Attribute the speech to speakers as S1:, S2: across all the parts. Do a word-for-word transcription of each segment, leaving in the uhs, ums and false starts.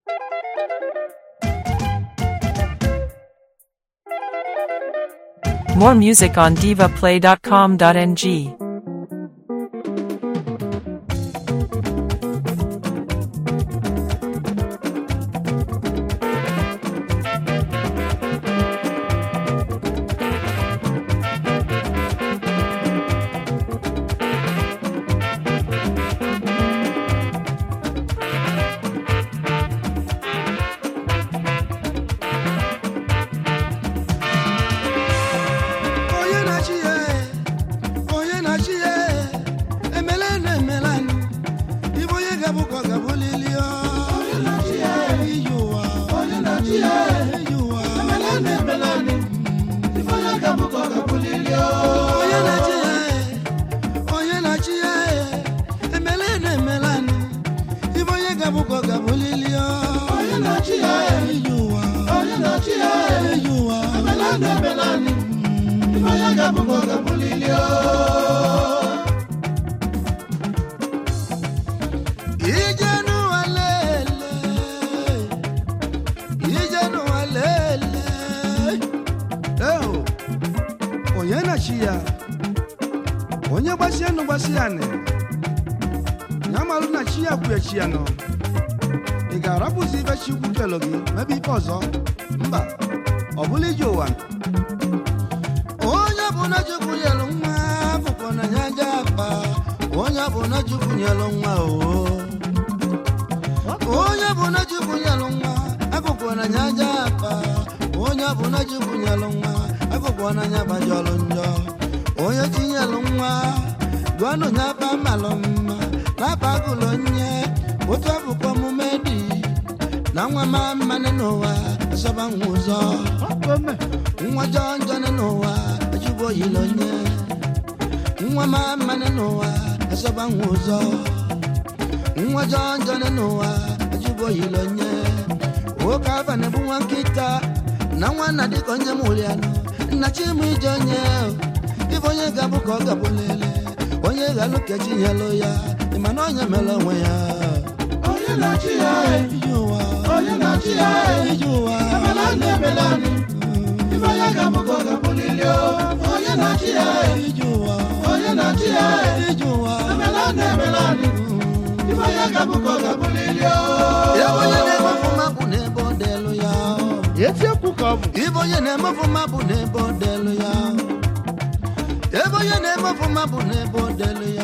S1: More music on diva play dot com dot n g.
S2: Onye gbasịa nụ gbasịa nị nyamalụ na chi ya kwue chi ya nọ ị ga-arapụzi ibe chikwu kelo gị mebe ife ọzọ mba ọ bụla ije ụwa onye bụ na chukwu nyelụ nwa bụkwa na ya ja akpa onye bụ na chukwu nyelụ nwa onye bụ na chukwu nyelụ nwa akụkwa na ya ja akpa onye bụ na chukwu nyelụ nwa akụkwa na ya bajọlụ njọ onye tinyelụ nwa gwanụ nyapa malụ mma napagụlụ nye otu abụkwa omume dị na nwa ma mmanụ n'ụwa asọba nwa ụzọ nwa jọọ njọ n'ụwa ajụbụ oyilo nye nwa ma mmanụ n'ụwa asọba nwa ụzọ nwa jọọ njọ n'ụwa ajụbụ oyilo nye nwoke abalị bụ nwa nkịta na nwa nna dịka onye mụrịanụ nna chimu ije onye ife onye ga-abụ ka ọ gabụ lele onye ga-alụ kechi nyelụ ya ịma na onye mere onwe ya onye na-achị ya iji ụwa onye na-achị ya iji ụwa emela ndị emela ndị ife onye ga-abụ ka ọ gabụ lele onye na-achị ya iji ụwa onye na-achị ya iji ụwa emela ndị emela ndị ife onye ga-abụ ka ọ gabụ lele ebe onye na-emefu mabụ n'ebe ọ delu ya eziokwu ka ọ bụ ife onye na-emefu mabụ n'ebe ọ delu ya ebe onye na-emefu mabụ n'ebe ọ delu ya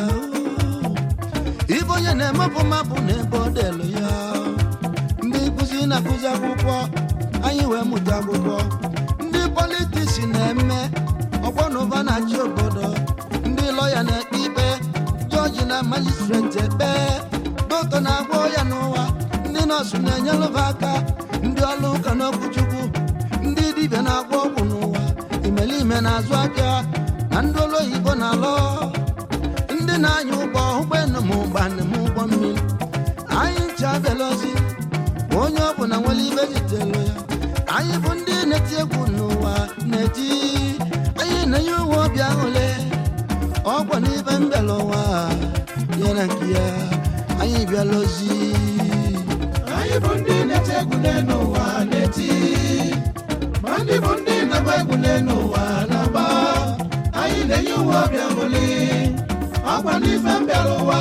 S2: ibe onye na-emefu mabụ n'ebe ọ delu ya ndị nkụzi na-akụzi akwụkwọ anyị wee mụta akwụkwọ ndị politiks na-eme ọgbọ na ụba na-achị obodo ndị lọya na-ekpe ikpe jọji na majistreti ekpe dọkịta na-agwọ ya n'ụwa ndị nọọsụ na-enyelụba aka ndị ọrụ ụka n'okwuchukwu ndị dibịa na-agwọ ọgwụ n'ụwa imelime na-azụ aka na ndị ụlọ oyibo na-alọ ndị na-anya ụgbọ ụgbọelu ma ụgbọala ma ụgbọ mmiri anyị ncha belozi onye ọ bụla nwere ibe jitelu ya anyị bụ ndị na-eti egwu n'ụwa na-eti anyị na-enye uwe obi aṅụle ọgwọ n'ibe mbịala ụwa ya na nke ya anyị bịalozi anyị bụ ndị na-eti egwu n'ụwa na-eti ma ndị bụ ndị na-agba egwu n'ụwa na-agba anyị na-enye uwe obi aṅụle ọgwọ n'ibe mbịala ụwa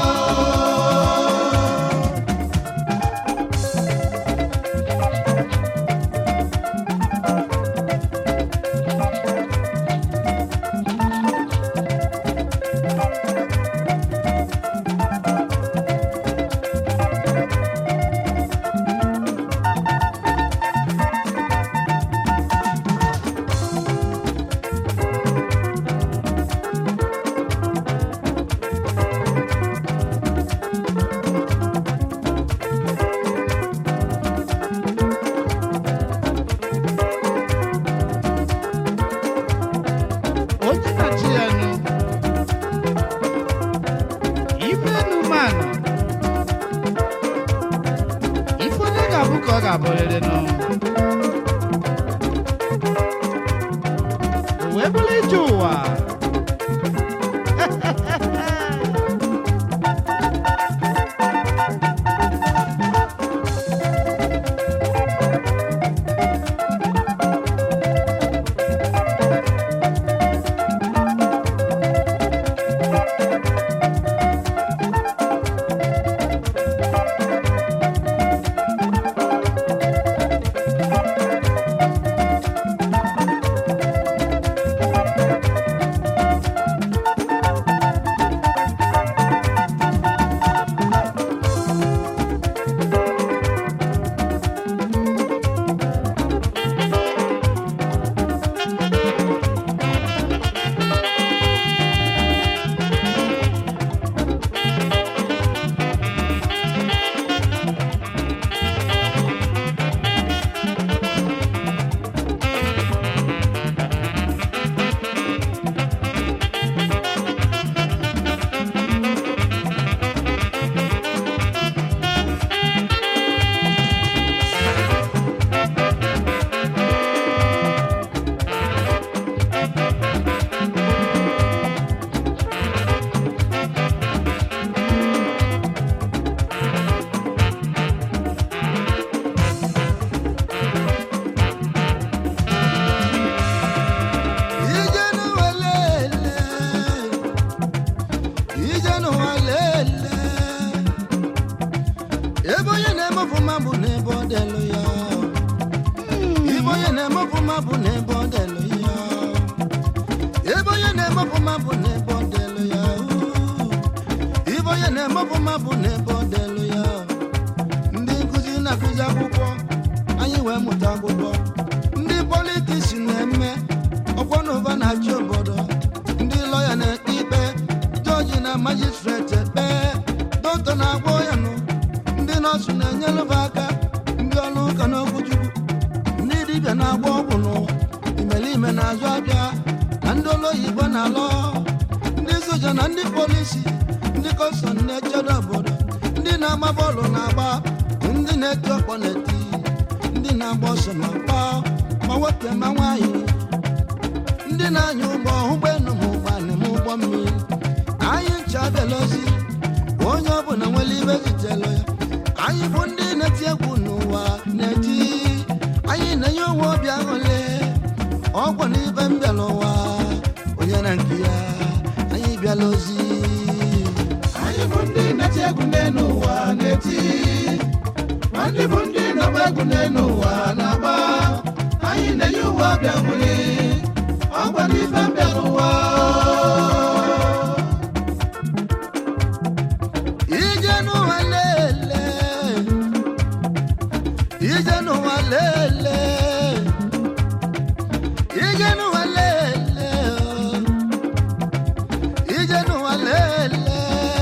S2: ọfụma bụ n'ebe ọ delu ya ebe onye na-eme ọfụma bụ n'ebe ọ delu ya ibe onye na-eme ọfụma bụ n'ebe ọ delu ya ndị nkụzi na-akụzi akwụkwọ anyị wee mụta akwụkwọ ndị politiks na-eme ọkwọ n'ụba na-achị obodo ndị lọya na-ekpe ikpe jọji na majistreti ekpe dọkịta na-agwọ ya nụ ndị nọọsụ na-enyelụba aka ndị ọrụ ụka n'okwu Chukwu ndị dibịa na-agba ọgwụ n'ụwa imerime na-azụ abịa na ndị ụlọ oyibo na-alọ ndị soja na ndị polisi ndị kọstọm na-echebe obodo ndị na-agba bọọlụ na-agba ndị na-eti ọkpọ na-eti ndị na-agba ọsọ ma mkpa ma nwoke ma nwaanyị ndị na-anya ụgbọ ụgbọelu ma ụgbọala ma ụgbọ mmiri anyị ncha abịala ozi onye ọbụla nwere ibe zitelu ya anyị bụ ndị na-eti egwu n'ụwa na-eti anyị na-enye onwe obi aṅụle ọgwụ na ibe mbịala ụwa onye na nke ya anyị bịala ozi
S3: anyị bụ ndị na-eti egwu n'ụwa na-eti ndị bụ ndị na-agba egwu n'ụwa na-agba anyị na-enye ụwa obi aṅụle ọgwụ na ibe mbịala ụwa
S2: ije n'ụwa lele ije n'ụwa lele ije n'ụwa lele ije n'ụwa lele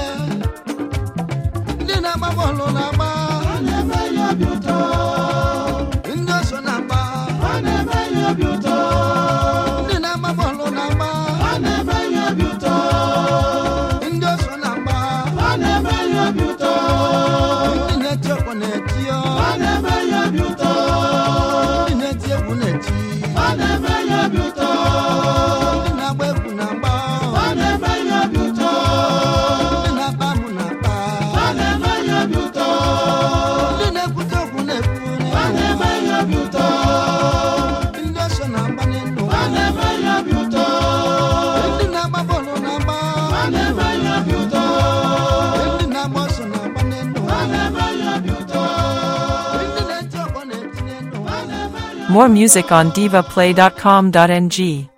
S2: ndị na-agba bọọlụ na-agba
S3: ọ na-eme ya obi ụtọ
S2: ndị ọsọ na-agba
S3: ọ na-eme ya obi ụtọ
S2: ndị na-agba bọọlụ na-agba
S3: ọ na-eme ya obi ụtọ
S2: ndị ọsọ na-agba
S3: ọ na-eme ya obi ụtọ
S2: ndị na-eti ọkpọ na-eti ọ
S3: ọ na-eme ya obi ụtọ
S2: ndị na-eti egwu na-eti
S3: ọ na-eme ya obi ụtọ
S2: ndị na-agba egwu na-agba
S3: ọ na-eme ya obi ụtọ
S2: ndị na-akpa amụ na-akpa
S3: ọ na-eme ya obi ụtọ
S2: ndị na-ekwute okwu na-ekwu
S3: ọ na-eme ya obi ụtọ
S2: ndị ọsọ na-agba n'elu
S3: ọ na-eme ya obi ụtọ
S2: ndị na-agba bọọlụ na-agba
S3: ọ na-eme ya obi ụtọ
S2: ndị na-agba ọsọ na-agba n'elu
S3: ọ na-eme ya obi ụtọ
S2: ndị na-eti ọkpọ na-eti n'elu
S3: ọ na-eme ya
S1: More music on diva play dot com dot n g.